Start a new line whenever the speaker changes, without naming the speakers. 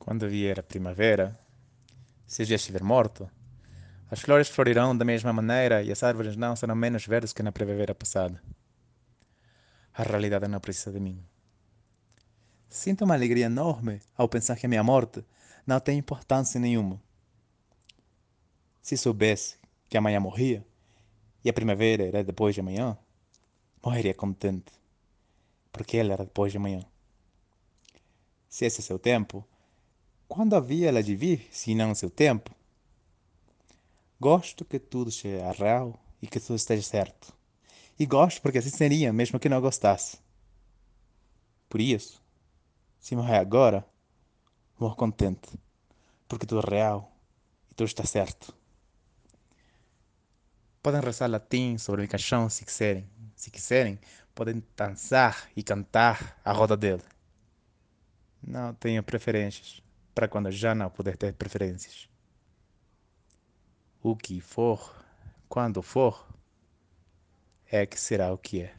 Quando vier a primavera, se já estiver morto, as flores florirão da mesma maneira e as árvores não serão menos verdes que na primavera passada. A realidade não precisa de mim. Sinto uma alegria enorme ao pensar que a minha morte não tem importância nenhuma. Se soubesse que amanhã morria e a primavera era depois de amanhã, morreria contente, porque ela era depois de amanhã. Se esse é seu tempo, quando havia ela de vir, se não seu tempo? Gosto que tudo seja real e que tudo esteja certo. E gosto porque assim seria, mesmo que não gostasse. Por isso, se morrer agora, morro contente, porque tudo é real e tudo está certo. Podem rezar latim sobre o caixão se quiserem. Se quiserem, podem dançar e cantar à roda dele. Não tenho preferências para quando já não puder ter preferências. O que for, quando for, é que será o que é.